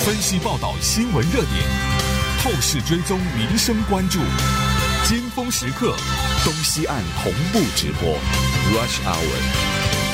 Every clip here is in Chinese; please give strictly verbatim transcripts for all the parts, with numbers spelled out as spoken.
分析报道新闻热点，透视追踪民生关注，尖峰时刻东西岸同步直播 Rush Hour。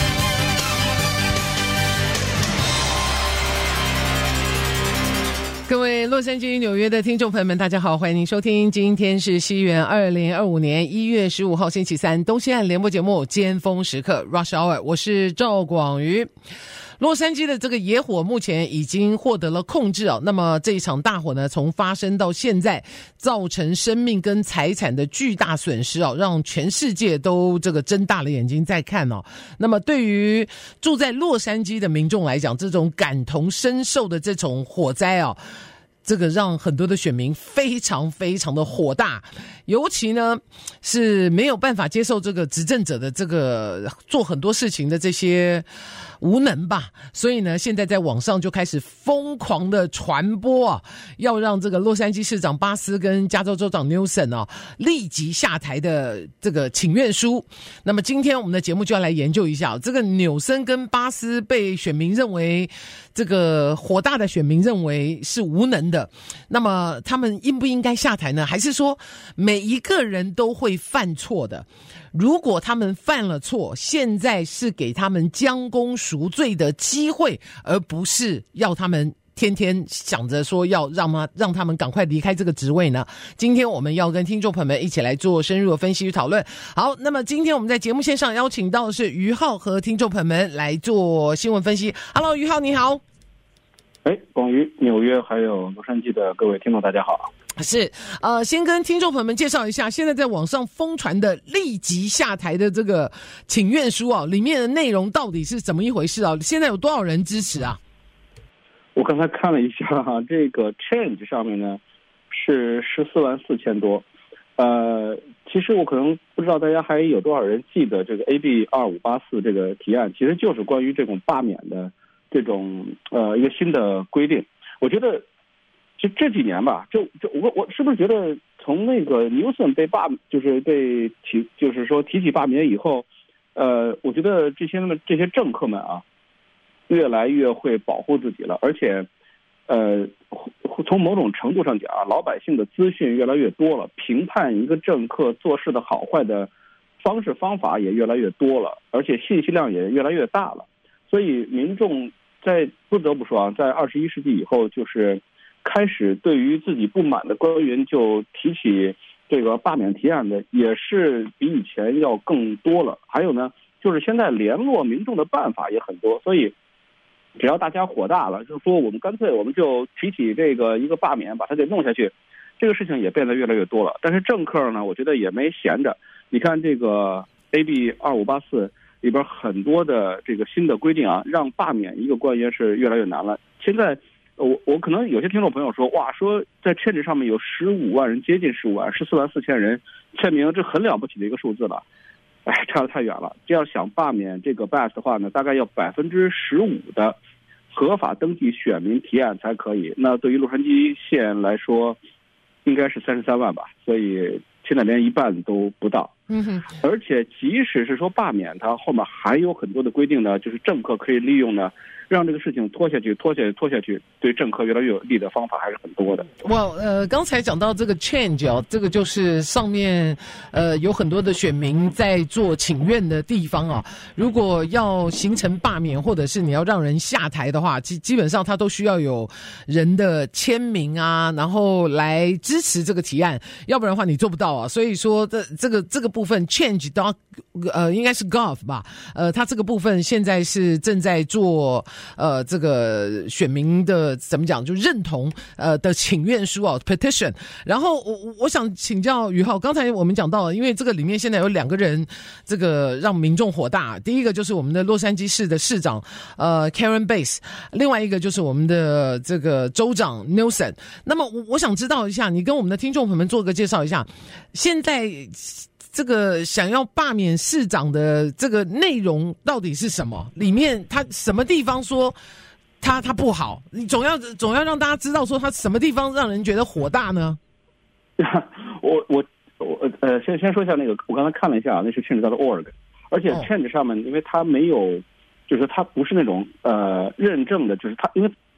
各位洛杉矶、纽约的听众朋友们，大家好，欢迎您收听。今天是西元二零二五年一月十五号星期三，东西岸联播节目尖峰时刻 Rush Hour， 我是赵广瑜。洛杉矶的这个野火目前已经获得了控制啊，那么这一场大火呢，从发生到现在，造成生命跟财产的巨大损失啊，让全世界都这个睁大了眼睛在看哦。那么对于住在洛杉矶的民众来讲，这种感同身受的这种火灾啊，这个让很多的选民非常非常的火大，尤其呢是没有办法接受这个执政者的这个做很多事情的这些无能吧，所以呢现在在网上就开始疯狂的传播啊，要让这个洛杉矶市长巴斯跟加州州长 Newsom 啊立即下台的这个请愿书。那么今天我们的节目就要来研究一下，这个纽森跟巴斯被选民认为这个火大的选民认为是无能的，那么他们应不应该下台呢？还是说每一个人都会犯错的？如果他们犯了错，现在是给他们将功赎罪的机会，而不是要他们天天想着说要让他让他们赶快离开这个职位呢？今天我们要跟听众朋友们一起来做深入的分析与讨论。好，那么今天我们在节目线上邀请到的是于浩和听众朋友们来做新闻分析。Hello， 于浩你好。 哎，广于纽约还有洛杉矶的各位听众大家好。 是，呃，先跟听众朋友们介绍一下，现在在网上疯传的立即下台的这个请愿书啊，里面的内容到底是怎么一回事啊？现在有多少人支持啊？ 我刚才看了一下哈，这个 Change 上面呢是十四万四千多，呃，其实我可能不知道大家还有多少人记得这个 A B 二五八四这个提案，其实就是关于这种罢免的这种呃一个新的规定。我觉得就这几年吧，就就我我是不是觉得从那个纽森被罢，就是被提，就是说提起罢免以后，呃，我觉得这些这些政客们啊，越来越会保护自己了，而且，呃，从某种程度上讲啊，老百姓的资讯越来越多了，评判一个政客做事的好坏的方式方法也越来越多了，而且信息量也越来越大了，所以民众在不得不说啊，在二十一世纪以后，就是开始对于自己不满的官员就提起这个罢免提案的，也是比以前要更多了。还有呢，就是现在联络民众的办法也很多，所以只要大家火大了，就是说我们干脆我们就提起这个一个罢免，把它给弄下去，这个事情也变得越来越多了。但是政客呢，我觉得也没闲着。你看这个 A B 二五八四里边很多的这个新的规定啊，让罢免一个官员是越来越难了。现在我我可能有些听众朋友说，哇，说在Change上面有十五万人，接近十五万，十四万四千人签名，这很了不起的一个数字了。哎，差得太远了。这要想罢免这个 Bass 的话呢，大概要百分之十五的合法登记选民提案才可以。那对于洛杉矶县来说，应该是三十三万吧，所以现在连一半都不到。 嗯哼， 而且即使是说罢免它，后面还有很多的规定呢，就是政客可以利用呢，让这个事情拖下去、拖下去、拖下去，对政客越来越有利的方法还是很多的。 哇，呃，刚才讲到这个 change 哦，这个就是上面呃有很多的选民在做请愿的地方啊。如果要形成罢免，或者是你要让人下台的话，基基本上它都需要有人的签名啊，然后来支持这个提案，要不然的话你做不到啊。所以说这这个这个部分 change 到呃应该是 gov 吧，呃，它这个部分现在是正在做。呃，这个选民的怎么讲，就认同呃的请愿书啊 petition。然后我我想请教于浩，刚才我们讲到了，因为这个里面现在有两个人，这个让民众火大。第一个就是我们的洛杉矶市的市长呃 Karen Bass， 另外一个就是我们的这个州长 Newsom。那么我我想知道一下，你跟我们的听众朋友们做个介绍一下，现在这个想要罢免市长的这个内容到底是什么？里面他什么地方说他他不好？你总要总要让大家知道说他什么地方让人觉得火大呢？ 我我我呃，先先说一下那个，我刚才看了一下，那是 Change 的 org， 而且 Change 上面，因为它没有，就是它不是那种呃认证的，就是它因为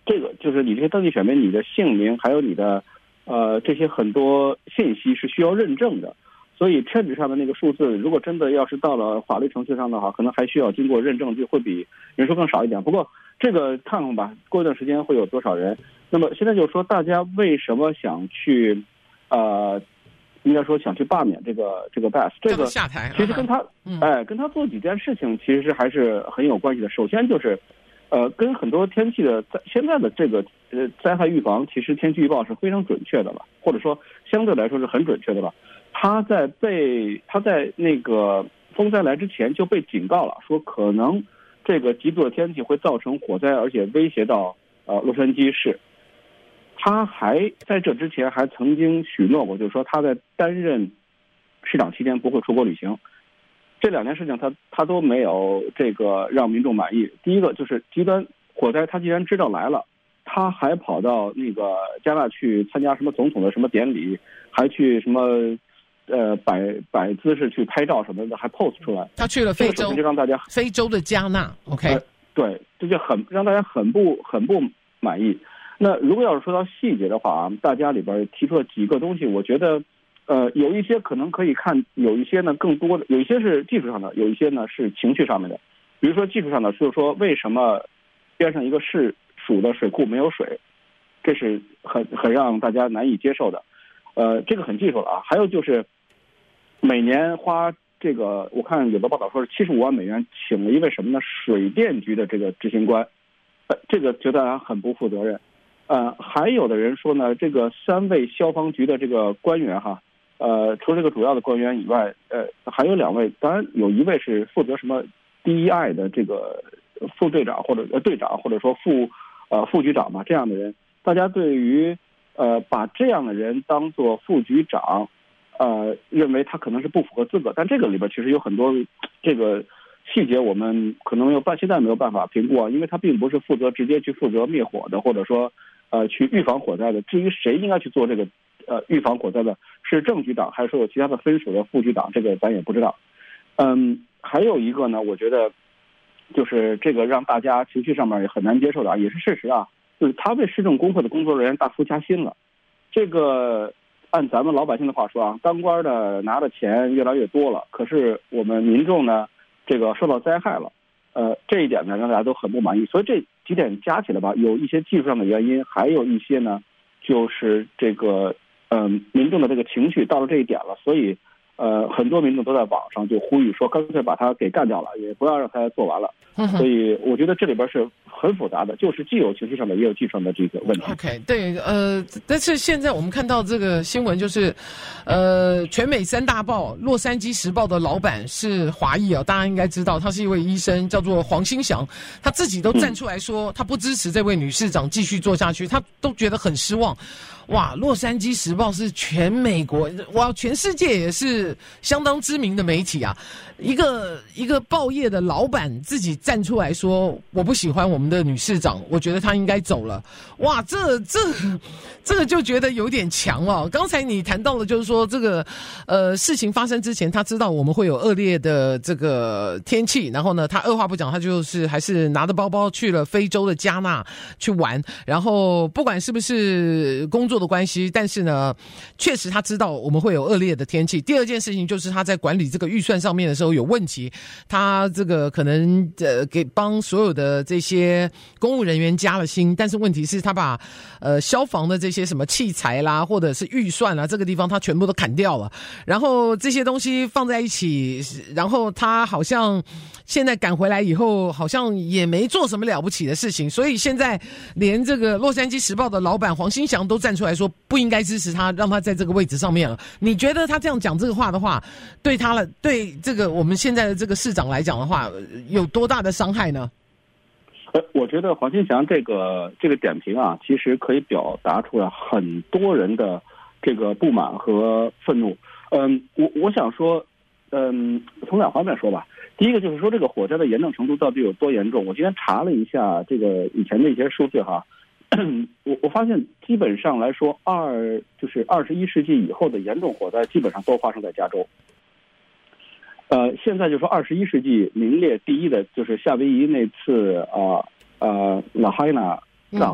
这个就是你这些登记选民，你的姓名还有你的呃这些很多信息是需要认证的。所以 change 上的那个数字，如果真的要是到了法律程序上的话，可能还需要经过认证，就会比人数更少一点。不过这个看看吧，过一段时间会有多少人。那么现在就是说，大家为什么想去，呃，应该说想去罢免这个这个 Bass 这个下台， 其实跟他， 嗯、 哎，跟他做几件事情其实是还是很有关系的。首先就是，呃，跟很多天气的现在的这个呃灾害预防，其实天气预报是非常准确的了，或者说相对来说是很准确的了。他在被他在那个风灾来之前就被警告了，说可能这个极端的天气会造成火灾，而且威胁到呃洛杉矶市。他还在这之前还曾经许诺过，就是说他在担任市长期间不会出国旅行。这两件事情他他都没有这个让民众满意。第一个就是极端火灾，他既然知道来了，他还跑到那个加纳去参加什么总统的什么典礼，还去什么呃摆摆姿势去拍照什么的，还 post 出来。 他去了非洲， 就让大家非洲的加纳 ，OK，、 呃、对，这就很让大家很不很不满意。那如果要是说到细节的话啊，大家里边提出了几个东西，我觉得，呃，有一些可能可以看，有一些呢更多的，有一些是技术上的，有一些呢是情绪上面的。比如说技术上的，就是说为什么边上一个市属的水库没有水，这是很很让大家难以接受的。呃，这个很技术了啊。还有就是每年花这个，我看有的报道说是七十五万美元，请了一位什么呢？水电局的这个执行官，呃，这个觉得很不负责任。呃，还有的人说呢，这个三位消防局的这个官员哈，呃，除了这个主要的官员以外，呃，还有两位，当然有一位是负责什么 D E I 的这个副队长或者呃队长或者说副呃副局长嘛，这样的人，大家对于呃把这样的人当做副局长，呃，认为他可能是不符合资格，但这个里边其实有很多这个细节，我们可能没有办现在没有办法评估啊，因为他并不是负责直接去负责灭火的，或者说。呃，去预防火灾的。至于谁应该去做这个呃预防火灾的，是正局长还是说有其他的分属的副局长，这个咱也不知道。嗯，还有一个呢，我觉得就是这个让大家情绪上面也很难接受的啊，也是事实啊，就是他为市政工会的工作人员大幅加薪了。这个按咱们老百姓的话说啊，当官的拿的钱越来越多了，可是我们民众呢，这个受到灾害了。呃，这一点呢让大家都很不满意，所以这几点加起来吧，有一些技术上的原因，还有一些呢，就是这个嗯、呃，民众的这个情绪到了这一点了，所以呃，很多民众都在网上就呼吁说，干脆把他给干掉了，也不要让他做完了。 嗯、 所以我觉得这里边是很复杂的，就是既有情绪上的，也有技术上的这个问题。 OK， 对，呃，但是现在我们看到这个新闻，就是呃，全美三大报《洛杉矶时报》的老板是华裔啊，大家应该知道，他是一位医生，叫做黄兴祥，他自己都站出来说，嗯、他不支持这位女市长继续做下去，他都觉得很失望。哇，洛杉矶时报是全美国，哇，全世界也是相当知名的媒体啊。一个一个报业的老板自己站出来说，我不喜欢我们的女市长，我觉得她应该走了。哇，这这这个就觉得有点强哦。刚才你谈到了，就是说这个呃事情发生之前，他知道我们会有恶劣的这个天气，然后呢，他二话不讲，他就是还是拿着包包去了非洲的加纳去玩，然后不管是不是工作的关系，但是呢，确实他知道我们会有恶劣的天气。第二件事情就是他在管理这个预算上面的时候有问题，他这个可能呃给帮所有的这些公务人员加了薪，但是问题是他把呃消防的这些什么器材啦，或者是预算啦，这个地方他全部都砍掉了，然后这些东西放在一起，然后他好像现在赶回来以后，好像也没做什么了不起的事情，所以现在连这个洛杉矶时报的老板黄兴祥都站出来说不应该支持他，让他在这个位置上面了。你觉得他这样讲这个话的话，对他了，对这个我们现在的这个市长来讲的话，有多大的伤害呢？ 呃，我觉得黄兴祥这个这个点评啊，其实可以表达出来很多人的这个不满和愤怒。嗯，我我想说，嗯，从两方面说吧。第一个就是说，这个火灾的严重程度到底有多严重？我今天查了一下这个以前的一些数据哈，我我发现基本上来说，二就是二十一世纪以后的严重火灾基本上都发生在加州。呃，现在就说二十一世纪名列第一的就是夏威夷那次啊呃拉海纳大火，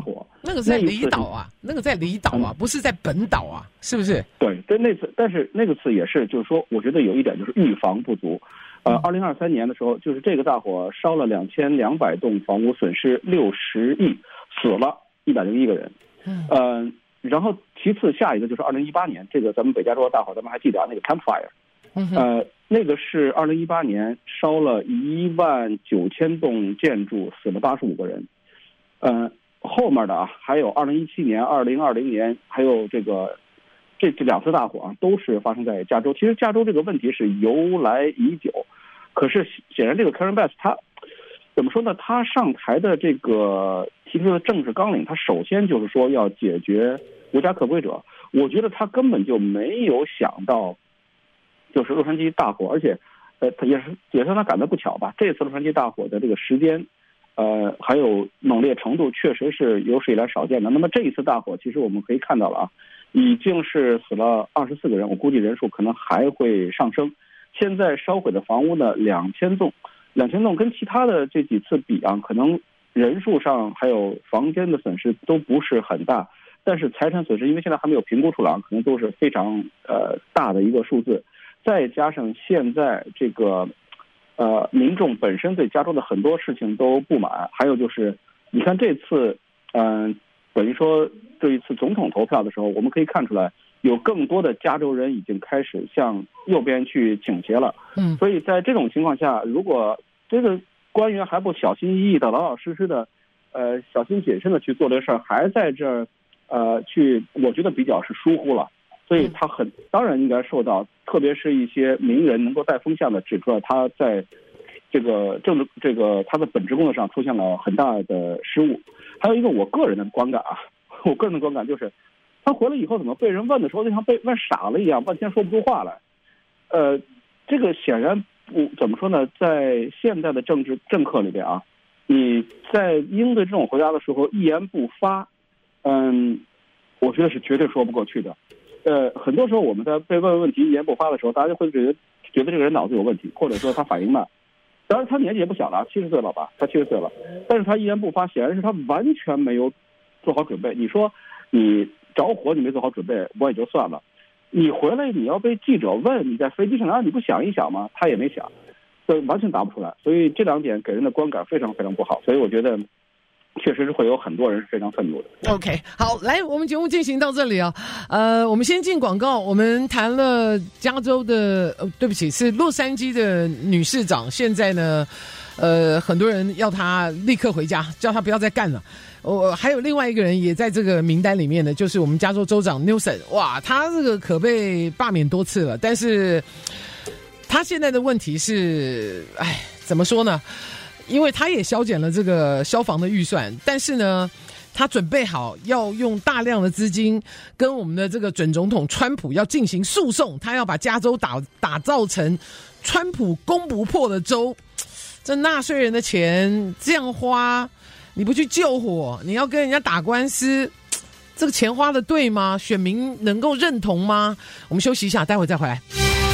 那个在离岛啊，那个在离岛啊，嗯、不是在本岛啊，是不是？ 对，对，那次，但是那个次也是，就是说，我觉得有一点就是预防不足。呃，二零二三年的时候，就是这个大火烧了两千两百栋房屋，损失六十亿，死了一百零一个人。嗯，呃，然后其次下一个就是二零一八年，这个咱们北加州的大火，咱们还记得啊，那个 Campfire， 呃，那个是二零一八年烧了一万九千栋建筑，死了八十五个人。呃，后面的啊，还有二零一七年、二零二零年，还有这个。这这两次大火啊，都是发生在加州。其实加州这个问题是由来已久，可是显然这个 Karen Bass 他怎么说呢？他上台的这个提出的政治纲领，他首先就是说要解决无家可归者。我觉得他根本就没有想到，就是洛杉矶大火，而且呃，他也是也是他赶得不巧吧。这次洛杉矶大火的这个时间，呃，还有猛烈程度，确实是有史以来少见的。那么这一次大火，其实我们可以看到了啊。已经是死了二十四个人，我估计人数可能还会上升。现在烧毁的房屋呢，两千栋，两千栋跟其他的这几次比啊，可能人数上还有房间的损失都不是很大，但是财产损失因为现在还没有评估出来，可能都是非常呃大的一个数字。再加上现在这个呃民众本身对加州的很多事情都不满，还有就是你看这次嗯。呃等于说，这一次总统投票的时候，我们可以看出来，有更多的加州人已经开始向右边去倾斜了。嗯，所以在这种情况下，如果这个官员还不小心翼翼的、老老实实的，呃，小心谨慎的去做这个事儿，还在这儿，呃，去，我觉得比较是疏忽了。所以他很当然应该受到，特别是一些名人能够带风向的指出来他在这个政治这个他的本职工作上出现了很大的失误。还有一个我个人的观感啊，我个人的观感就是，他回来以后怎么被人问的时候，就像被问傻了一样，半天说不出话来。呃，这个显然不怎么说呢，在现在的政治政客里边啊，你在应对这种回答的时候一言不发，嗯，我觉得是绝对说不过去的。呃，很多时候我们在被问问题一言不发的时候，大家就会觉得觉得这个人脑子有问题，或者说他反应慢。当然他年纪也不小了，七十岁了吧？他七十岁了，但是他一言不发，显然是他完全没有做好准备。你说你着火，你没做好准备，我也就算了。你回来你要被记者问，你在飞机上难道你不想一想吗？他也没想，所以完全答不出来。所以这两点给人的观感非常非常不好。所以我觉得确实是会有很多人是非常愤怒的。 OK， 好，来，我们节目进行到这里啊。呃，我们先进广告。我们谈了加州的，呃，对不起，是洛杉矶的女市长，现在呢，呃，很多人要她立刻回家，叫她不要再干了。我、呃、还有另外一个人也在这个名单里面的，就是我们加州州长 Newsom。哇，他这个可被罢免多次了，但是他现在的问题是，哎，怎么说呢？因为他也削减了这个消防的预算，但是呢，他准备好要用大量的资金跟我们的这个准总统川普要进行诉讼，他要把加州打打造成川普攻不破的州。这纳税人的钱这样花，你不去救火，你要跟人家打官司，这个钱花的对吗？选民能够认同吗？我们休息一下，待会再回来。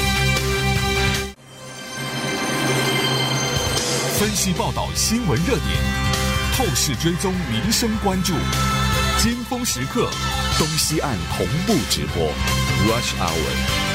分析报道新闻热点，透视追踪民生关注，尖峰时刻，东西岸同步直播 Rush Hour。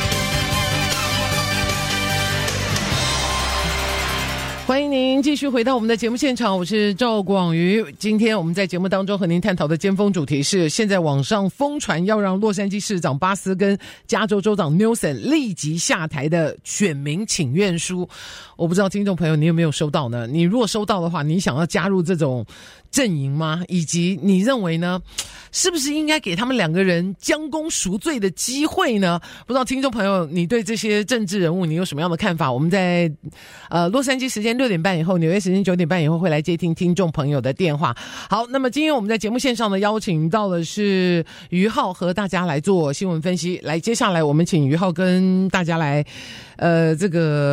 欢迎您继续回到我们的节目现场，我是赵广瑜。今天我们在节目当中和您探讨的尖峰主题是，现在网上疯传要让洛杉矶市长巴斯跟加州州长 Newsom 立即下台的选民请愿书。我不知道听众朋友你有没有收到呢？你如果收到的话，你想要加入这种阵营吗？以及你认为呢，是不是应该给他们两个人将功赎罪的机会呢？不知道听众朋友你对这些政治人物你有什么样的看法？我们在呃洛杉矶时间六点半以后，纽约时间九点半以后会来接听听众朋友的电话。好，那么今天我们在节目线上的邀请到的是于浩，和大家来做新闻分析。来，接下来我们请于浩跟大家来呃这个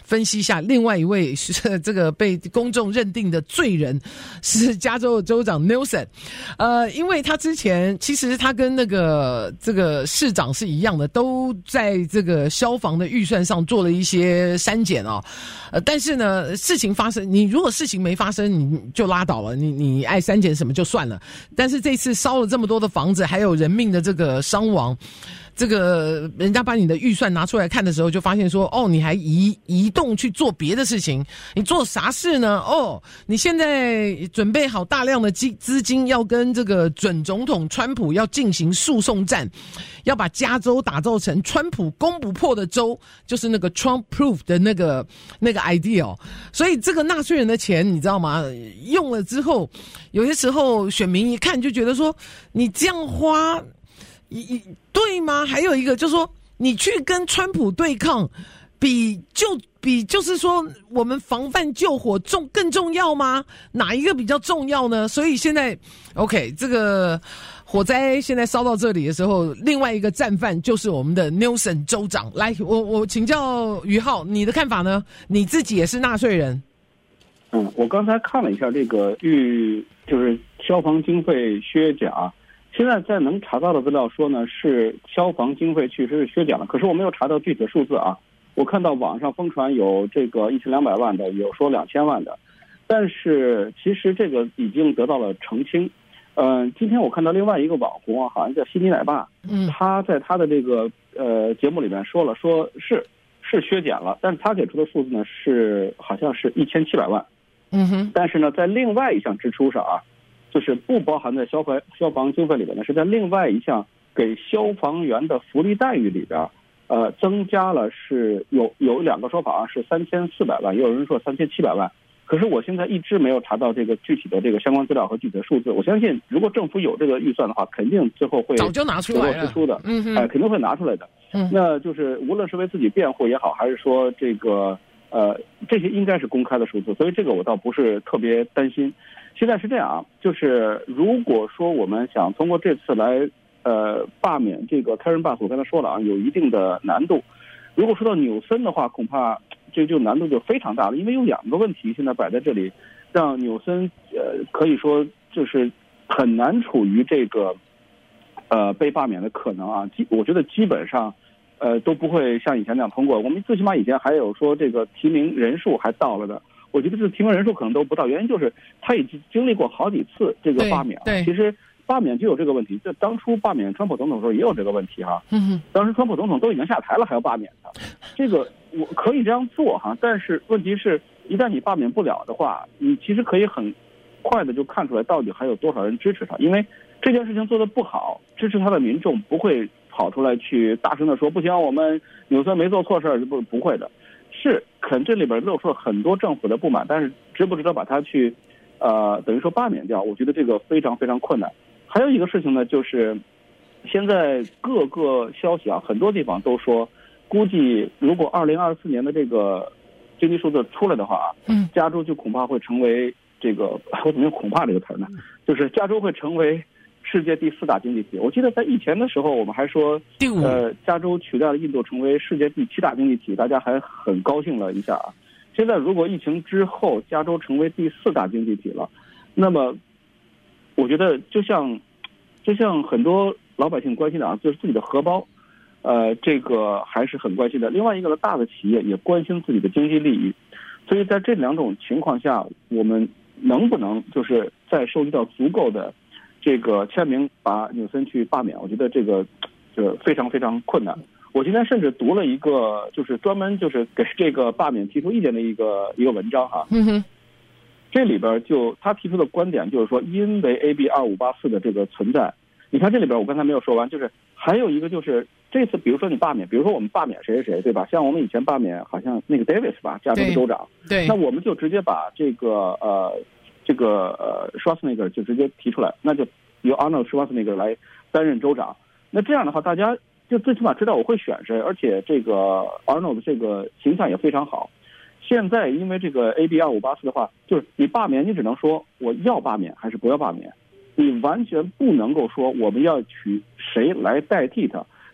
分析一下另外一位是这个被公众认定的罪人是加州的州长 Newsom， 呃，因为他之前其实他跟那个这个市长是一样的，都在这个消防的预算上做了一些删减啊、哦，呃，但是呢，事情发生，你如果事情没发生，你就拉倒了，你你爱删减什么就算了，但是这次烧了这么多的房子，还有人命的这个伤亡。这个人家把你的预算拿出来看的时候，就发现说，哦，你还移移动去做别的事情，你做啥事呢？哦，你现在准备好大量的资资金，要跟这个准总统川普要进行诉讼战，要把加州打造成川普攻不破的州，就是那个 Trump Proof 的那个那个 idea。所以这个纳税人的钱，你知道吗？用了之后，有些时候选民一看就觉得说，你这样花。一对吗？还有一个就是说，你去跟川普对抗，比就比就是说，我们防范救火重更重要吗？哪一个比较重要呢？所以现在 ，OK， 这个火灾现在烧到这里的时候，另外一个战犯就是我们的 Newsom 州长。来，我我请教于浩，你的看法呢？你自己也是纳税人。 嗯，我刚才看了一下这个预就是消防经费削减啊。现在在能查到的资料说呢，是消防经费确实是削减了，可是我没有查到具体的数字啊。我看到网上疯传有这个一千两百万的，有说两千万的，但是其实这个已经得到了澄清。嗯、呃，今天我看到另外一个网红啊，好像叫悉尼奶爸，嗯，他在他的这个呃节目里面说了，说是是削减了，但是他给出的数字呢是好像是一千七百万，嗯哼，但是呢，在另外一项支出上啊。就是不包含在消防消防经费里边呢，是在另外一项给消防员的福利待遇里边，呃，增加了是有有两个说法啊，是三千四百万，也有人说三千七百万。可是我现在一直没有查到这个具体的这个相关资料和具体的数字。我相信，如果政府有这个预算的话，肯定最后会早就拿出来了， 支出的， 嗯哎、呃，肯定会拿出来的。嗯，那就是无论是为自己辩护也好，还是说这个呃这些应该是公开的数字，所以这个我倒不是特别担心。现在是这样啊，就是如果说我们想通过这次来呃罢免这个 Karen Bass， 我刚才说了啊，有一定的难度。如果说到纽森的话，恐怕这就难度就非常大了，因为有两个问题现在摆在这里，让纽森呃可以说就是很难处于这个呃被罢免的可能啊。基我觉得基本上呃都不会像以前那样通过。我们最起码以前还有说这个提名人数还到了的。我觉得这提名人数可能都不到，原因就是他已经经历过好几次这个罢免。 对， 其实罢免就有这个问题。这当初罢免川普总统的时候也有这个问题哈。 嗯， 当时川普总统都已经下台了，还要罢免他。这个我可以这样做哈，但是问题是，一旦你罢免不了的话，你其实可以很快的就看出来到底还有多少人支持他，因为这件事情做得不好，支持他的民众不会跑出来去大声的说不行，我们纽森没做错事儿，不不会的。是，可能这里边露出了很多政府的不满，但是值不值得把它去，呃，等于说罢免掉？我觉得这个非常非常困难。还有一个事情呢，就是现在各个消息啊，很多地方都说，估计如果二零二四年的这个经济数字出来的话啊，嗯，加州就恐怕会成为这个，我怎么用恐怕这个词呢？就是加州会成为世界第四大经济体。我记得在以前的时候，我们还说，呃，加州取代了印度成为世界第七大经济体，大家还很高兴了一下啊。现在如果疫情之后，加州成为第四大经济体了，那么我觉得就像就像很多老百姓关心的啊，就是自己的荷包，呃，这个还是很关心的。另外一个呢，大的企业也关心自己的经济利益，所以在这两种情况下，我们能不能就是再收集到足够的这个签名把纽森去罢免，我觉得这个就非常非常困难。我今天甚至读了一个就是专门就是给这个罢免提出意见的一个一个文章哈，嗯哼，这里边就他提出的观点就是说，因为 A B 二五八四的这个存在，你看这里边我刚才没有说完，就是还有一个就是这次比如说你罢免，比如说我们罢免谁谁谁，对吧？像我们以前罢免好像那个 Davis 吧，加州的州长，对，那我们就直接把这个呃。这个呃 Schwarzenegger 就直接提出来，那就由 Arnold Schwarzenegger 来担任州长。那这样的话，大家就最起码知道我会选谁，而且这个 Arnold 的这个形象也非常好。现在因为这个 A B 二五八四的话，就是你罢免，你只能说我要罢免还是不要罢免，你完全不能够说我们要取谁来代替他。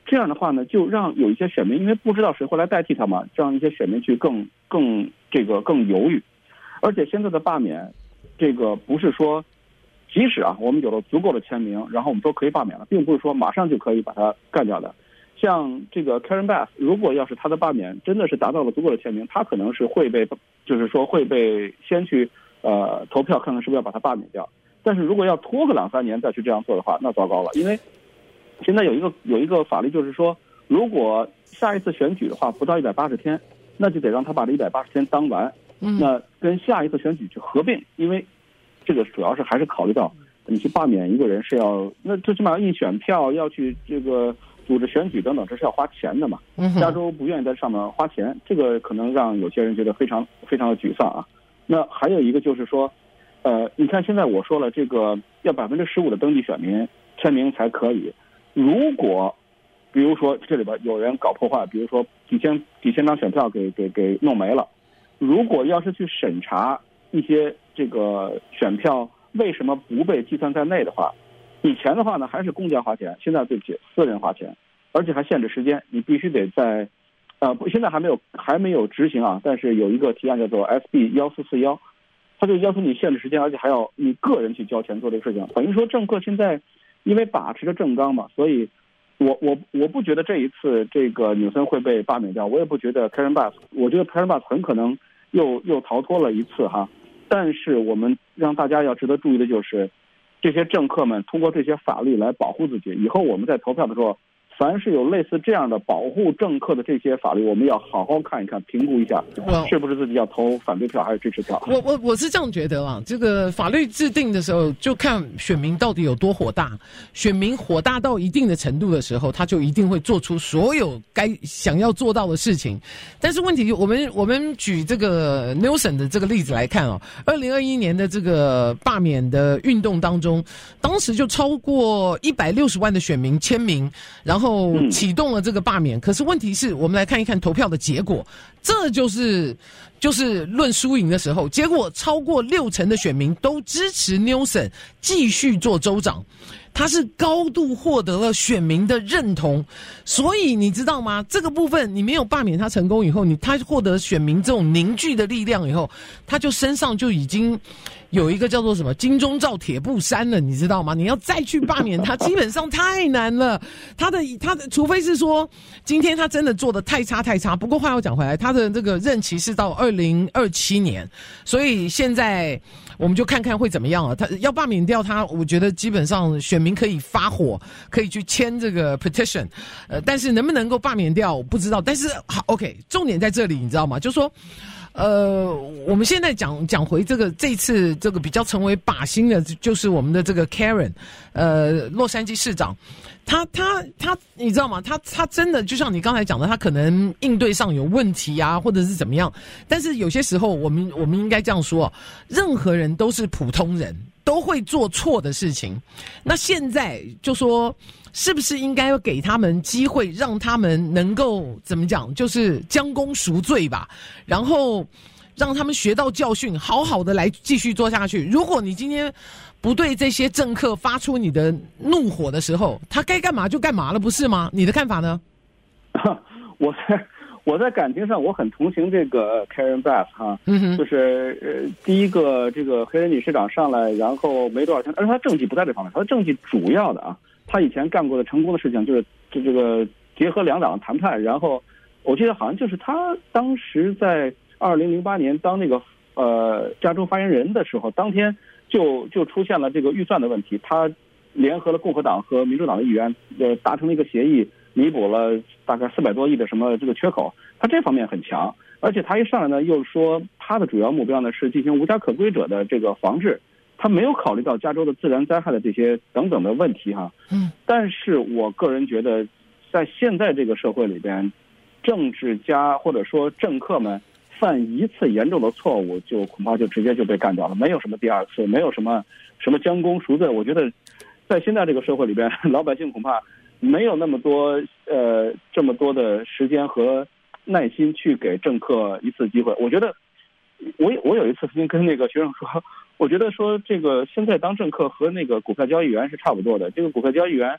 这样的话呢，就让有一些选民因为不知道谁会来代替他嘛，让一些选民去更更这个更犹豫。而且现在的罢免，这个不是说，即使啊我们有了足够的签名，然后我们说可以罢免了，并不是说马上就可以把它干掉的。像这个 Karen Bass， 如果要是他的罢免真的是达到了足够的签名，他可能是会被，就是说会被先去呃投票看看是不是要把他罢免掉。但是如果要拖个两三年再去这样做的话，那糟糕了，因为现在有一个有一个法律，就是说，如果下一次选举的话不到一百八十天，那就得让他把这一百八十天当完， 嗯， 那跟下一次选举去合并，因为这个主要是还是考虑到你去罢免一个人是要，那最起码印选票要去这个组织选举等等，这是要花钱的嘛。加州不愿意在上面花钱，这个可能让有些人觉得非常非常的沮丧啊。那还有一个就是说，呃，你看现在我说了，这个要百分之十五的登记选民签名才可以。如果比如说这里边有人搞破坏，比如说几千几千张选票给给给弄没了，如果要是去审查一些这个选票为什么不被计算在内的话，以前的话呢还是公家花钱，现在对不起私人花钱，而且还限制时间，你必须得在呃现在还没有还没有执行啊，但是有一个提案叫做 S B 一四四一，他就要求你限制时间，而且还要你个人去交钱做这个事情。等于说政客现在因为把持着政纲嘛，所以我我我不觉得这一次这个纽森会被罢免掉，我也不觉得 Karen Bass， 我觉得 Karen Bass 很可能又又逃脱了一次哈。但是我们让大家要值得注意的就是，这些政客们通过这些法律来保护自己，以后我们在投票的时候，凡是有类似这样的保护政客的这些法律，我们要好好看一看，评估一下是不是自己要投反对票还是支持票。 我我我是这样觉得啊，这个法律制定的时候，就看选民到底有多火大。选民火大到一定的程度的时候，他就一定会做出所有该想要做到的事情。但是问题，我们我们举这个 Newsom 的这个例子来看哦，二零二一年的这个罢免的运动当中，当时就超过一百六十万的选民签名，然后后启动了这个罢免，可是问题是我们来看一看投票的结果，这就是就是论输赢的时候，结果超过六成的选民都支持 Newsom 继续做州长，他是高度获得了选民的认同，所以你知道吗？这个部分你没有罢免他成功以后，你他获得选民这种凝聚的力量以后，他就身上就已经有一个叫做什么金钟罩铁布衫了，你知道吗？你要再去罢免他，基本上太难了。他的他的，除非是说今天他真的做的太差太差。不过话又讲回来，他的这个任期是到二零二七年，所以现在我们就看看会怎么样了。他要罢免掉他，我觉得基本上选民可以发火，可以去签这个 petition， 呃，但是能不能够罢免掉我不知道。但是好 ，OK， 重点在这里，你知道吗？就是说。呃，我们现在讲讲回这个这次这个比较成为靶心的，就是我们的这个 Karen， 呃，洛杉矶市长，他他他，你知道吗？他他真的就像你刚才讲的，他可能应对上有问题啊，或者是怎么样。但是有些时候，我们我们应该这样说，任何人都是普通人，都会做错的事情。那现在就说。是不是应该要给他们机会，让他们能够怎么讲，就是将功赎罪吧，然后让他们学到教训，好好的来继续做下去。如果你今天不对这些政客发出你的怒火的时候，他该干嘛就干嘛了，不是吗？你的看法呢？ 我在我在感情上我很同情这个 Karen Bass 哈，嗯哼，就是呃第一个这个黑人女市长上来，然后没多少天，而且她政绩不在这方面，她的政绩主要的啊。他以前干过的成功的事情就是就这个结合两党谈判，然后我记得好像就是他当时在二零零八年当那个呃加州发言人的时候，当天就就出现了这个预算的问题，他联合了共和党和民主党的议员，呃达成了一个协议，弥补了大概四百多亿的什么这个缺口，他这方面很强，而且他一上来呢又说他的主要目标呢是进行无家可归者的这个防治。他没有考虑到加州的自然灾害的这些等等的问题哈，嗯，但是我个人觉得，在现在这个社会里边，政治家或者说政客们犯一次严重的错误，就恐怕就直接就被干掉了，没有什么第二次，没有什么什么将功赎罪。我觉得，在现在这个社会里边，老百姓恐怕没有那么多呃这么多的时间和耐心去给政客一次机会。我觉得，我我有一次曾经跟那个学生说。我觉得说这个现在当政客和那个股票交易员是差不多的。这个股票交易员，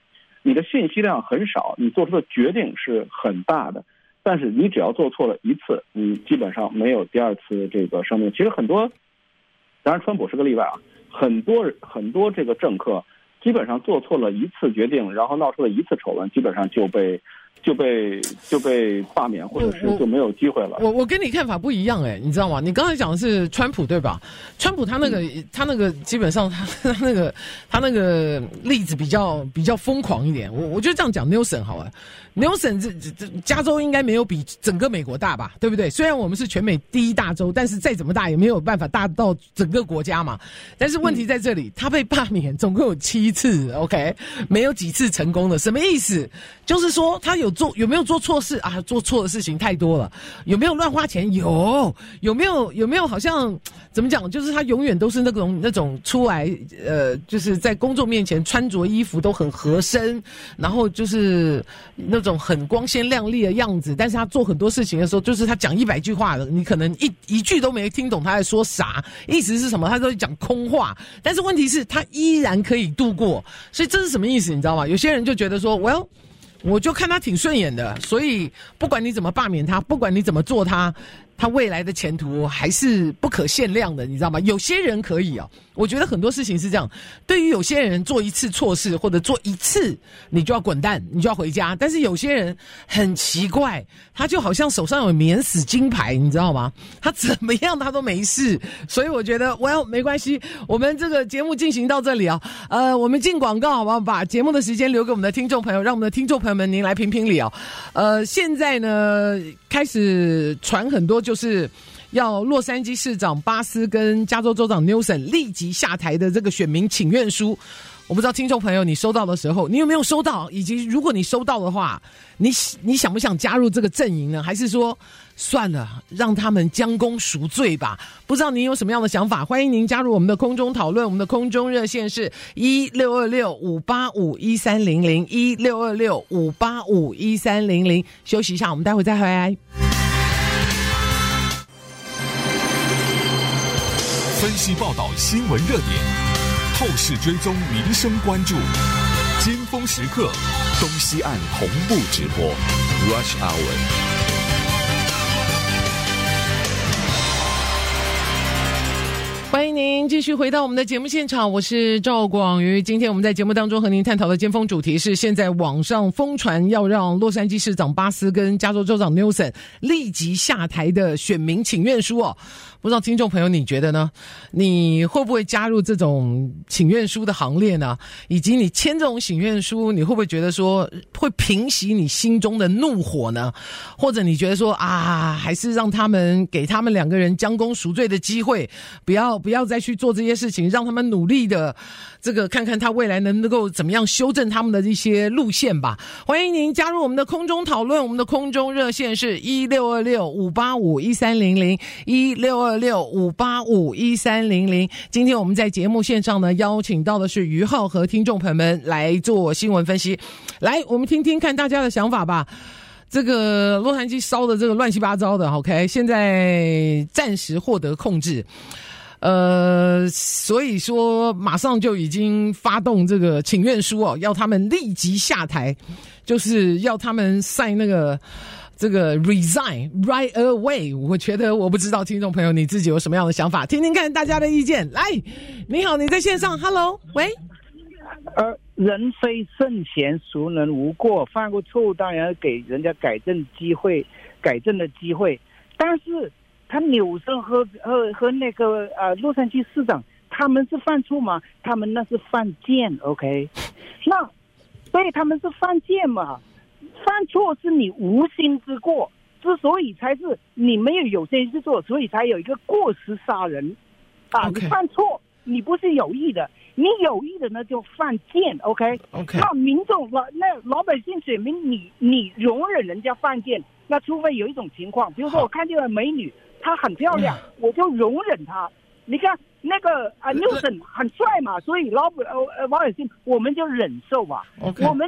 你的信息量很少，你做出的决定是很大的，但是你只要做错了一次，你基本上没有第二次这个生命。其实很多，当然川普是个例外啊，很多很多这个政客基本上做错了一次决定，然后闹出了一次丑闻，基本上就被就被就被罢免，或者是就没有机会了。 我我跟你看法不一样哎、欸，你知道吗？你刚才讲的是川普对吧？川普他那个、嗯、他那个基本上他他那个他那个例子比较比较疯狂一点。我我就这样讲 Newsom 好了 ，Newsom 这这加州应该没有比整个美国大吧，对不对？虽然我们是全美第一大州，但是再怎么大也没有办法大到整个国家嘛。但是问题在这里，嗯、他被罢免总共有七次 ，OK， 没有几次成功的，什么意思？就是说他有做有没有做错事啊？做错的事情太多了。有没有乱花钱？有。有没有有没有好像怎么讲？就是他永远都是那种那种出来呃，就是在公众面前穿着衣服都很合身，然后就是那种很光鲜亮丽的样子。但是他做很多事情的时候，就是他讲一百句话的，你可能一一句都没听懂他在说啥，意思是什么？他都讲空话。但是问题是，他依然可以度过。所以这是什么意思？你知道吗？有些人就觉得说 ，Well。我就看他挺顺眼的，所以不管你怎么罢免他，不管你怎么做他，他未来的前途还是不可限量的，你知道吗？有些人可以啊，我觉得很多事情是这样。对于有些人做一次错事或者做一次，你就要滚蛋，你就要回家。但是有些人很奇怪，他就好像手上有免死金牌，你知道吗？他怎么样他都没事。所以我觉得 well 没关系，我们这个节目进行到这里啊，呃，我们进广告好不好？把节目的时间留给我们的听众朋友，让我们的听众朋友们您来评评理啊。呃，现在呢开始传很多。就是要洛杉矶市长巴斯跟加州州长 Newsom 立即下台的这个选民请愿书，我不知道听众朋友你收到的时候，你有没有收到？以及如果你收到的话，你你想不想加入这个阵营呢？还是说算了，让他们将功赎罪吧？不知道您有什么样的想法？欢迎您加入我们的空中讨论，我们的空中热线是一六二六五八五一三零零一六二六五八五一三零零。休息一下，我们待会再回来。 分析报道新闻热点，透视追踪民生关注，尖峰时刻，东西岸同步直播 Rush Hour。 欢迎您继续回到我们的节目现场，我是赵广瑜。今天我们在节目当中和您探讨的尖峰主题是现在网上疯传要让洛杉矶市长巴斯跟加州州长 Newsom 立即下台的选民请愿书哦。不知道听众朋友你觉得呢？你会不会加入这种请愿书的行列呢？以及你签这种请愿书，你会不会觉得说会平息你心中的怒火呢？或者你觉得说啊，还是让他们给他们两个人将功赎罪的机会，不要不要再去做这些事情，让他们努力的这个看看他未来能够怎么样修正他们的一些路线吧。欢迎您加入我们的空中讨论，我们的空中热线是一六二六五八五一三零零一六二六五八五一三零零。今天我们在节目线上呢，邀请到的是于浩和听众朋友们来做新闻分析。来，我们听听看大家的想法吧。这个洛杉矶烧的这个乱七八糟的 OK， 现在暂时获得控制，呃，所以说马上就已经发动这个请愿书哦，要他们立即下台，就是要他们sign那个这个 resign right away。 我觉得我不知道听众朋友你自己有什么样的想法，听听看大家的意见。来，你好，你在线上 Hello 喂。 呃，人非圣贤，孰能无过？犯过错误当然要给人家改正机会，改正的机会。但是他纽森和和和那个呃洛杉矶市长，他们是犯错吗？他们那是犯贱 ，OK？ 那所以他们是犯贱嘛？犯错是你无心之过，之所以才是你没有有心之做，所以才有一个过失杀人啊！ Okay. 你犯错，你不是有意的。你有意的呢就犯贱 ，OK？ OK。 那民众老那老百姓选民，你你容忍人家犯贱，那除非有一种情况，比如说我看见了美女，她很漂亮，我就容忍她。你看那个啊 ，Newsom 很帅嘛，所以老百呃老百姓我们就忍受吧。 Okay. 我们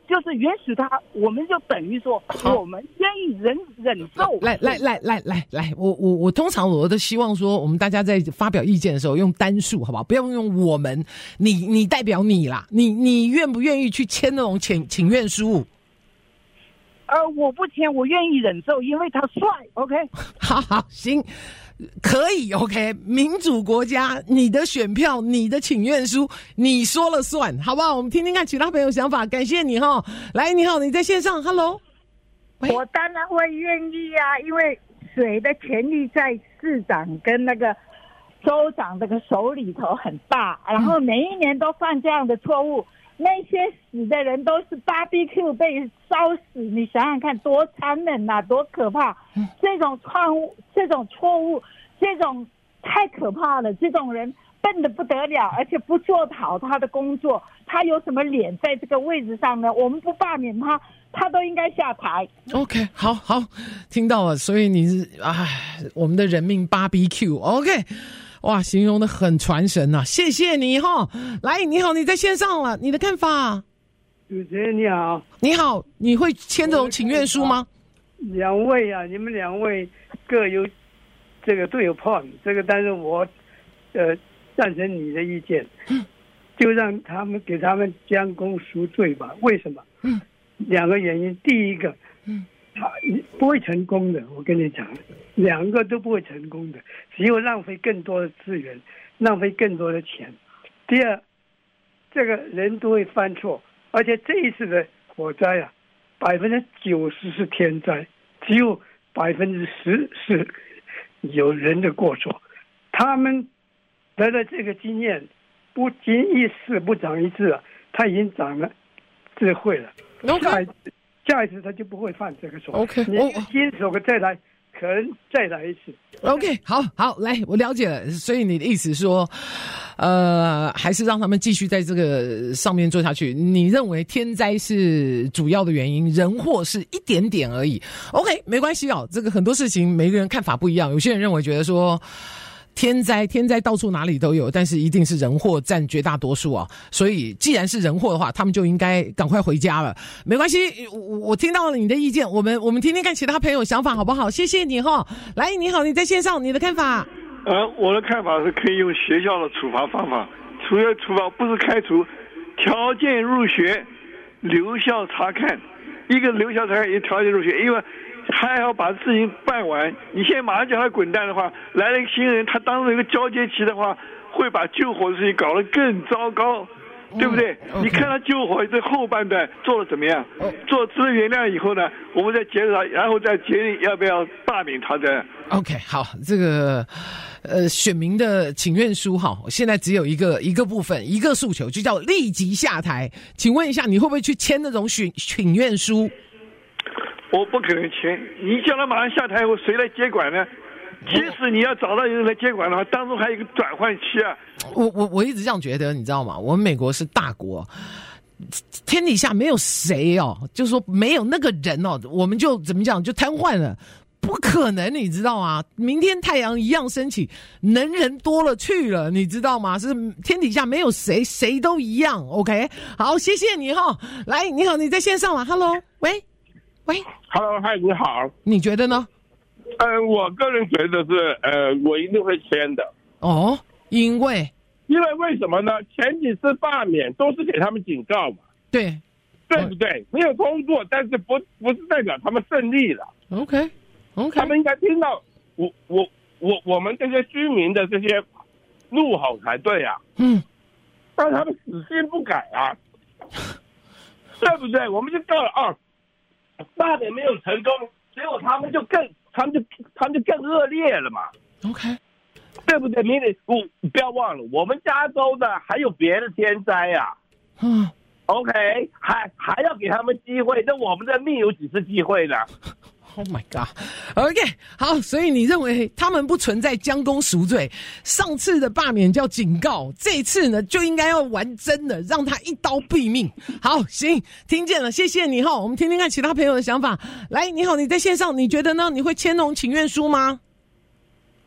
就是允许他，我们就等于说我们愿意忍忍受。 来来来来来来，我我我通常我都希望说，我们大家在发表意见的时候用单数，好不好？不要用我们，你你代表你啦，你你愿不愿意去签那种请请愿书？ 呃，我不签，我愿意忍受，因为他帅。OK， 好好行。可以 OK， 民主国家，你的选票，你的请愿书，你说了算，好不好？我们听听看其他朋友想法，感谢你哈。来，你好，你在线上 ，Hello。 我当然会愿意啊，因为水的权利在市长跟那个州长这个手里头很大，然后每一年都犯这样的错误，那些死的人都是 B B Q 被烧死，你想想看多残忍啊，多可怕！这种错误，这种错误，这种太可怕了。这种人笨得不得了，而且不做好他的工作，他有什么脸在这个位置上呢？我们不罢免他，他都应该下台。 OK， 好好听到了，所以你是哎，我们的人命 B B Q，OK。哇，形容的很传神啊！谢谢你哈。来，你好，你在线上了，你的看法？ 主持人你好。 你好，你会签这种请愿书吗？ 两位啊，你们两位各有这个都有 point， 这个但是我呃赞成你的意见，嗯、就让他们给他们将功赎罪吧。为什么？嗯，两个原因。第一个，嗯。他不会成功的，我跟你讲，两个都不会成功的，只有浪费更多的资源，浪费更多的钱。第二，这个人都会犯错，而且这一次的火灾啊，百分之九十是天灾，只有百分之十是有人的过错。他们得了这个经验，不经一事不长一智啊，他已经长了智慧了。下一次下一次他就不会犯这个错。 OK， 你新手再来，可能再来一次。 OK， 好好来，我了解了。所以你的意思说，呃，还是让他们继续在这个上面做下去。你认为天灾是主要的原因，人祸是一点点而已。OK， 没关系哦。这个很多事情每个人看法不一样，有些人认为觉得说。天灾，天灾到处哪里都有，但是一定是人祸占绝大多数啊。所以既然是人祸的话，他们就应该赶快回家了。没关系，我我听到了你的意见，我们我们听听看其他朋友想法好不好？谢谢你哈。来，你好，你在线上，你的看法？ 呃，我的看法是可以用学校的处罚方法，除了处罚不是开除，条件入学，留校察看，一个留校察看，一个条件入学，因为。还要把事情办完，你现在马上叫他滚蛋的话，来了一个新人，他当时一个交接期的话，会把救火的事情搞得更糟糕，对不对？嗯 okay. 你看他救火这后半段做得怎么样？哦、做值得原谅以后呢，我们再检讨，然后再决定要不要罢免他的。 OK， 好，这个呃选民的请愿书哈，现在只有一个一个部分，一个诉求，就叫立即下台。请问一下，你会不会去签那种请请愿书？ 我不可能签，你叫他马上下台以后，谁来接管呢？即使你要找到人来接管的话，当中还有一个转换期啊。 我我我一直这样觉得，你知道吗？我们美国是大国，天底下没有谁哦，就是说没有那个人哦，我们就怎么讲就瘫痪了。不可能，你知道吗？明天太阳一样升起，能人多了去了，你知道吗？是天底下没有谁，谁都一样。OK， 好，谢谢你哈。来，你好，你在线上了 ，Hello， 喂。喂 ，Hello， 嗨，你好。 你觉得呢？ 呃，我个人觉得是，呃，我一定会签的。 哦，因为， 因为为什么呢？前几次罢免都是给他们警告嘛， 对， 对不对？嗯、没有通过，但是不不是代表他们胜利了。 OK，OK，、okay, okay. 他们应该听到我我我我们这些居民的这些怒吼才对啊。嗯，但他们死心不改啊，对不对？我们就告了啊。罢免没有成功，结果他们就更，他们就他们就更恶劣了嘛。 OK， 对不对？你得不不要忘了，我们加州的还有别的天灾啊。嗯 ，OK， 还还要给他们机会，那我们的命有几次机会呢 ？Oh my god！OK， 好，所以你认为他们不存在将功赎罪？上次的罢免叫警告，这次呢就应该要玩真的，让他一刀毙命。好，行，听见了，谢谢你哈。我们听听看其他朋友的想法。来，你好，你在线上，你觉得呢？你会签那种请愿书吗？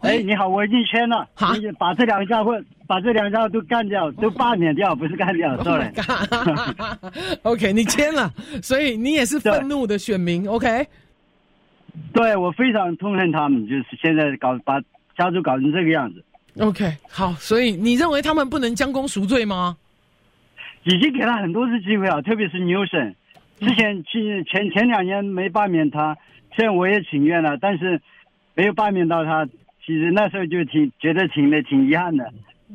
哎，你好，我已经签了，你把这两家混，把这两家都干掉，都罢免掉，不是干掉 ，sorry。 OK， 你签了，所以你也是愤怒的选民 ，OK？ 对，我非常痛恨他们，就是现在搞把加州搞成这个样子。 OK， 好，所以你认为他们不能将功赎罪吗？ 已经给他很多次机会了，特别是 Newsom， 之前前前两年没罢免他，虽然我也请愿了，但是没有罢免到他。其实那时候就挺觉得挺的挺遗憾的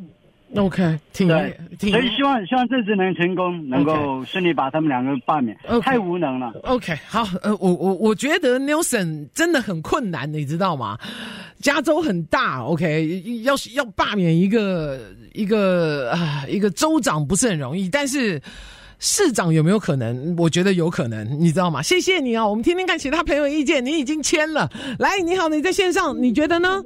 ，OK， 挺对， 挺所以希望希望这次能成功，能够顺利把他们两个罢免。 Okay. 太无能了。 OK， 好，呃，我我我觉得 Nelson 真的很困难，你知道吗？加州很大 ，OK， 要要罢免一个一个啊一个州长不是很容易，但是市长有没有可能？我觉得有可能，你知道吗？谢谢你啊、哦，我们听听看其他朋友意见。你已经签了，来，你好，你在线上，你觉得呢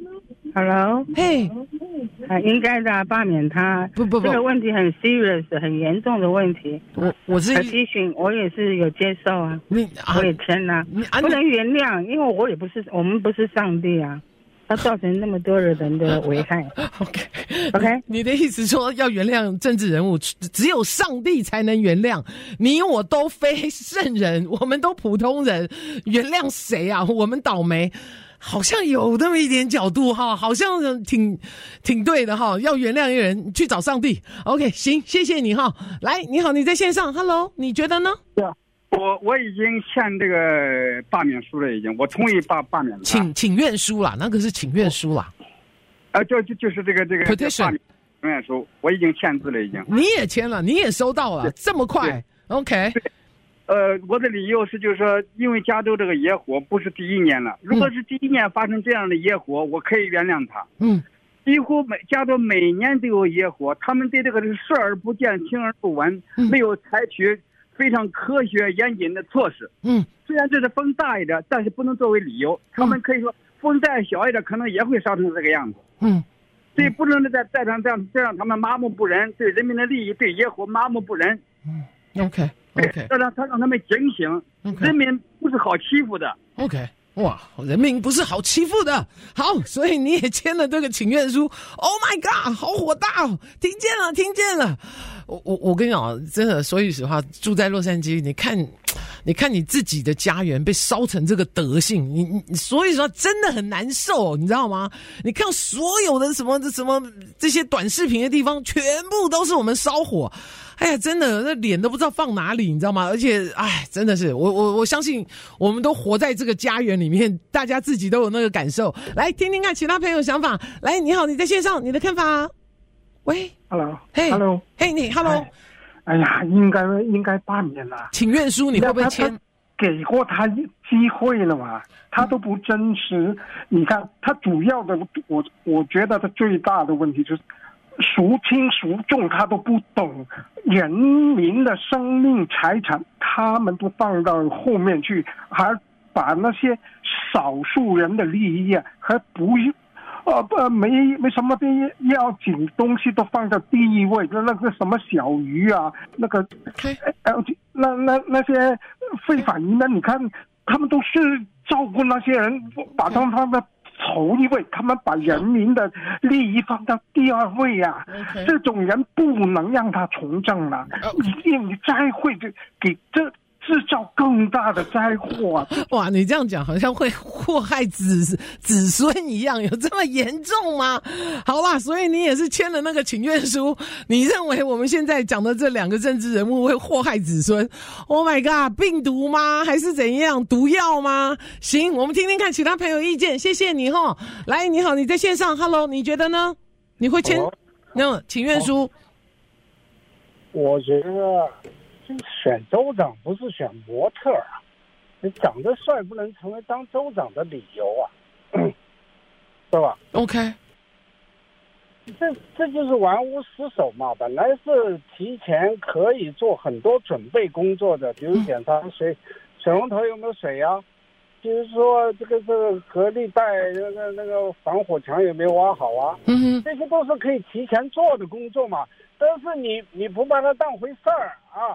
？Hello， 嘿、 hey ，应该的，罢免他。 不不不， 这个问题很 serious， 很严重的问题。 我我是批评，我也是有接受啊， 你啊我也签了、啊，不能原谅，因为我也不是，我们不是上帝啊。它造成那么多人的危害。 OK OK， 你的意思说要原谅政治人物，只有上帝才能原谅，你我都非圣人，我们都普通人，原谅谁啊？我们倒霉。好像有那么一点角度哈，好像挺挺对的哈，要原谅一个人去找上帝。OK， 行，谢谢你哈。来，你好，你在线上 ，Hello， 你觉得呢？ 对啊，我我已经签这个罢免书了，已经，我同意罢罢免了。 请请愿书啦，那个是请愿书啦。 啊，就就就是这个这个 petition 罢免请愿书，我已经签字了，已经。 你也签了，你也收到了，这么快 ？OK。 呃，我的理由是，就是说，因为加州这个野火不是第一年了，如果是第一年发生这样的野火，我可以原谅他。 嗯， 几乎每加州每年都有野火，他们对这个是视而不见、听而不闻， 嗯、 没有采取非常科学严谨的措施。 嗯， 虽然这是风大一点，但是不能作为理由。他们可以说风再小一点，可能也会烧成这个样子。 嗯， 所以不能再再让这样再让他们麻木不仁，对人民的利益、对野火麻木不仁。 嗯 ，OK。OK， 要让他让他们警醒， okay. 人民不是好欺负的。 OK， 哇，人民不是好欺负的。好，所以你也签了这个请愿书。Oh my god， 好火大哦！听见了，听见了。我我我跟你讲，真的说句实话，住在洛杉矶，你看，你看你自己的家园被烧成这个德性，你你所以说真的很难受，你知道吗？你看所有的什么什么这些短视频的地方，全部都是我们烧火。哎呀，真的，那脸都不知道放哪里，你知道吗？而且，哎，真的是，我我我相信，我们都活在这个家园里面，大家自己都有那个感受。来听听看其他朋友想法。来，你好，你在线上，你的看法？喂 ，Hello， 嘿 ，Hello， 嘿，你 Hello， 哎呀，应该应该罢免了。 请愿书你会不会签？ 给过他机会了嘛？他都不真实。你看，他主要的，我我觉得他最大的问题就是。孰轻孰重他都不懂，人民的生命财产他们都放到后面去，还把那些少数人的利益啊，还不呃不没没什么的要紧东西都放到第一位，那那个什么小鱼啊，那个呃那那那些非法移民，你看他们都是照顾那些人，把他们放到头一位，他们把人民的利益放到第二位啊！ Okay. 这种人不能让他从政了， Okay. 你你再会给这制造更大的灾祸、啊。 哇，你这样讲好像会祸害子子孙一样，有这么严重吗？好啦，所以你也是签了那个请愿书，你认为我们现在讲的这两个政治人物会祸害子孙 ？Oh my god， 病毒吗？还是怎样？毒药吗？行，我们听听看其他朋友意见，谢谢你齁。来，你好，你在线上 ，Hello， 你觉得呢？你会签那请愿书？ 我觉得。选州长不是选模特啊，你长得帅不能成为当州长的理由啊，对吧 ？OK， 这这就是玩物失手嘛。本来是提前可以做很多准备工作的，比如检查水、嗯、水龙头有没有水啊，比如说这个这个隔离带那个那个防火墙有没有挖好啊， 嗯， 这些都是可以提前做的工作嘛。但是你你不把它当回事儿啊。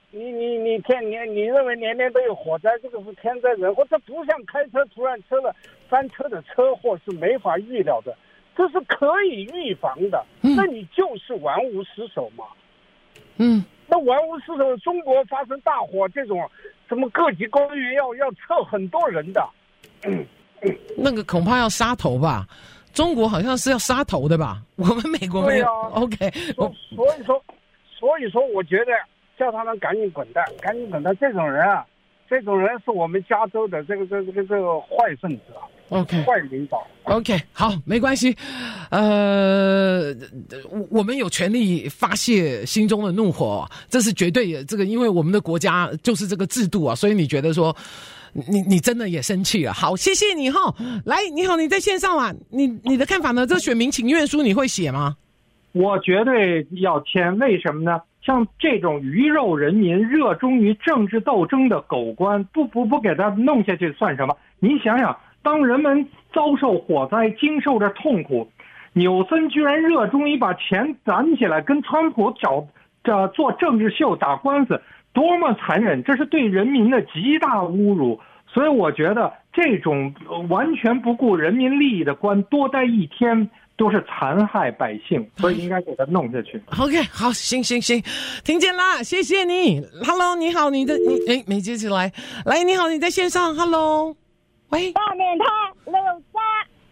你你你天年你认为年年都有火灾，这个是天灾人祸，这不像开车突然车了翻车的车祸是没法预料的，这是可以预防的。嗯、那你就是玩无失手嘛。 嗯， 那玩无失手，中国发生大火这种，什么各级公务员要要撤很多人的。嗯嗯、 那个恐怕要杀头吧？中国好像是要杀头的吧？我们美国没有。 啊、 OK， 所所以说，所以说，我觉得叫他们赶紧滚蛋，赶紧滚蛋！这种人啊，这种人是我们加州的这个这个这个这个坏分子啊。 OK， 坏领导。 OK， 好，没关系。呃，我们有权利发泄心中的怒火，这是绝对的。这个，因为我们的国家就是这个制度啊，所以你觉得说，你你真的也生气了。好，谢谢你哈。来，你好，你在线上啊？你你的看法呢？这选民请愿书你会写吗？ 我绝对要签，为什么呢？像这种鱼肉人民、热衷于政治斗争的狗官，不不不给他弄下去算什么？你想想。当人们遭受火灾，经受着痛苦，纽森居然热衷于把钱攒起来跟川普找这做政治秀打官司，多么残忍！这是对人民的极大侮辱。所以我觉得这种完全不顾人民利益的官多待一天都是残害百姓，所以应该给他弄下去。 OK， 好，行行行，听见啦，谢谢你。Hello， 你好，你的你哎没接起来，来，你好，你在线上 ，Hello。喂， 罢免他六三。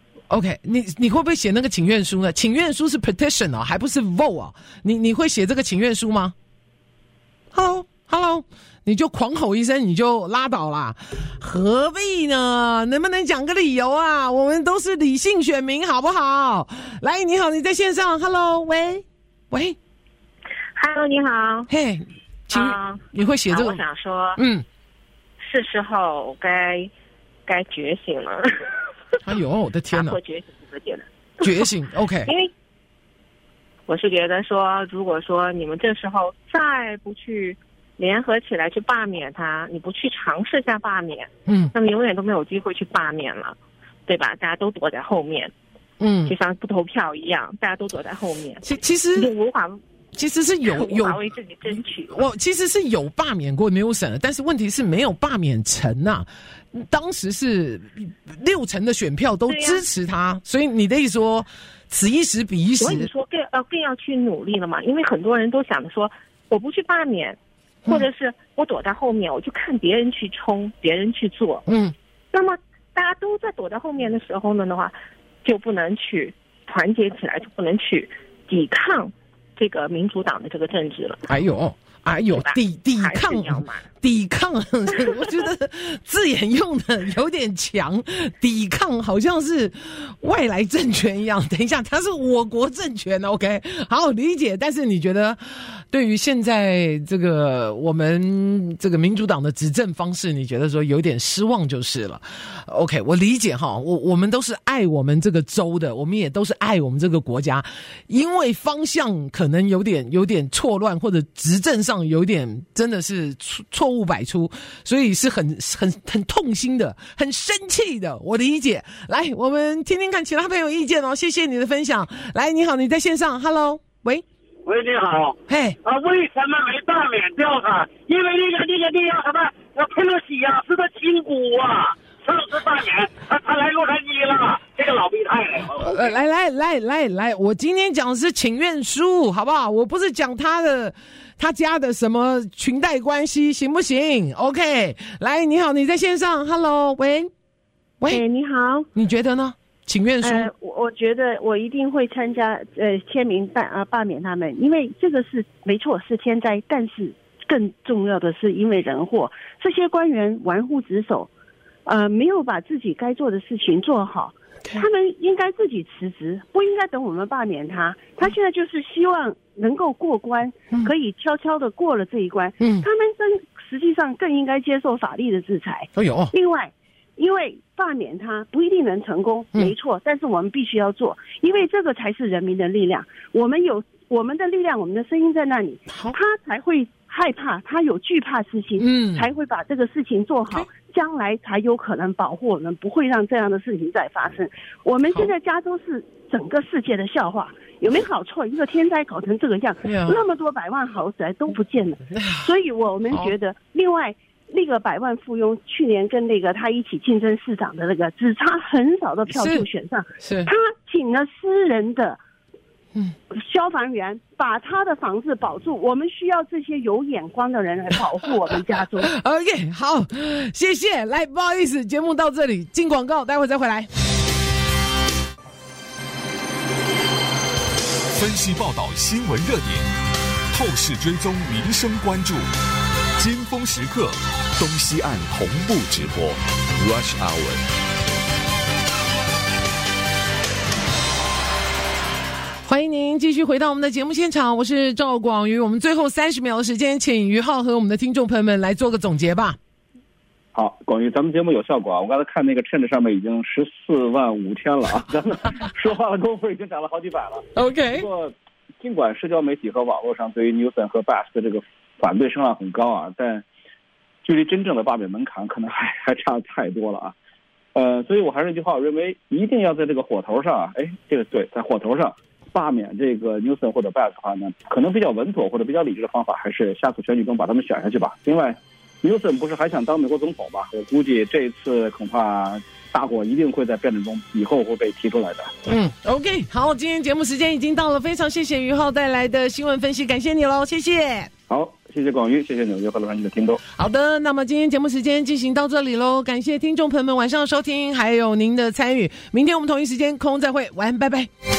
OK， 你你会不会写那个请愿书呢？请愿书是 petition 哦，还不是 vote 啊？你你会写这个请愿书吗 ？Hello Hello， 你就狂吼一声你就拉倒啦，何必呢？能不能讲个理由啊？我们都是理性选民，好不好？来，你好，你在线上 ，Hello， 喂喂 ，Hello， 你好， 嘿，请、uh, 你会写这个？ 我想说， 嗯， 是时候该。该觉醒了！ 哎呦，我的天哪！ 觉醒，我觉得觉醒 ，OK。 因为我是觉得说，如果说你们这时候再不去联合起来去罢免他，你不去尝试一下罢免， 嗯， 那么永远都没有机会去罢免了，对吧？大家都躲在后面， 嗯， 就像不投票一样，大家都躲在后面。 其其实就无法。 其实是有有无法为自己争取， 我其实是有罢免过 Newsom， 但是问题是没有罢免成啊。当时是六成的选票都支持他，啊、所以你的意思说，此一时彼一时。 所以说更要更要去努力了嘛，因为很多人都想着说，我不去罢免，或者是我躲在后面，我就看别人去冲，别人去做。 嗯， 那么大家都在躲在后面的时候呢的话，就不能去团结起来，就不能去抵抗。这个民主党的这个政治了， 哎呦，哎呦，抵抵抗，抵抗，我觉得字眼用的有点强，抵抗好像是外来政权一样。等一下，它是我国政权 ，OK， 好理解。但是你觉得，对于现在这个我们这个民主党的执政方式，你觉得说有点失望就是了。OK， 我理解哈，我我们都是爱我们这个州的，我们也都是爱我们这个国家，因为方向可能有点有点错乱，或者执政上有点真的是错误百出，所以是很很很痛心的，很生气的。我理解。来，我们听听看其他朋友意见哦。谢谢你的分享。来，你好，你在线上 ，Hello， 喂， 喂，你好， 嘿， 啊，为什么没罢免掉他？因为那个那个那个什么，我佩洛西呀是他亲姑啊。上次罢免他，他来洛杉矶了，这个老逼太呃，来来来来来，我今天讲的是请愿书，好不好？我不是讲他的他家的什么裙带关系，行不行 ？OK， 来，你好，你在线上 ，Hello， 喂，喂， 欸、你好， 你觉得呢？请愿书， 呃，我我觉得我一定会参加，呃，签名罢啊罢免他们，因为这个是没错是天灾，但是更重要的是因为人祸，这些官员玩忽职守。呃，没有把自己该做的事情做好， okay. 他们应该自己辞职，不应该等我们罢免他。他现在就是希望能够过关，嗯、可以悄悄的过了这一关。嗯，他们真实际上更应该接受法律的制裁。 哎呦， 另外，因为罢免他不一定能成功，嗯、没错，但是我们必须要做，因为这个才是人民的力量。我们有我们的力量，我们的声音在那里，他才会害怕，他有惧怕之心，嗯，才会把这个事情做好。Okay.将来才有可能保护我们，不会让这样的事情再发生。我们现在加州是整个世界的笑话， 有没有搞错？一个天灾搞成这个样， Yeah. 那么多百万豪宅都不见了，所以我们觉得，另外那个百万富翁去年跟那个他一起竞争市长的那个，只差很少的票数选上， 是他请了私人的。消防员把他的房子保住，我们需要这些有眼光的人来保护我们加州。 OK， 好，谢谢。来，不好意思，节目到这里，进广告，待会再回来。 分析报道新闻热点，透视追踪民生关注，尖峰时刻，东西岸同步直播 ，Rush Hour。 欢迎您继续回到我们的节目现场，我是赵广瑜。我们最后三十秒的时间，请于浩和我们的听众朋友们来做个总结吧。 好，广瑜，咱们节目有效果啊！我刚才看那个 trend 上面已经十四万五千了啊，咱们说话的功夫已经涨了好几百了。 OK。 不过，尽管社交媒体和网络上对于 Newsom 和 Bass 的这个反对声浪很高啊，但距离真正的罢免门槛可能还还差太多了啊。呃，所以我还是那句话，我认为一定要在这个火头上啊，哎，这个对，在火头上。罢免这个 Newsom 或者 Bass 的话呢，可能比较稳妥或者比较理智的方法，还是下次选举中把他们选下去吧。另外 ，Newsom 不是还想当美国总统吗？我估计这一次恐怕大伙一定会在辩论中以后会被提出来的。 嗯 ，OK， 好，今天节目时间已经到了，非常谢谢于浩带来的新闻分析，感谢你喽，谢谢。 好，谢谢广瑜，谢谢纽约和洛杉矶的听众。 好的，那么今天节目时间进行到这里喽，感谢听众朋友们晚上的收听，还有您的参与。明天我们同一时间空中再会，晚安，拜拜。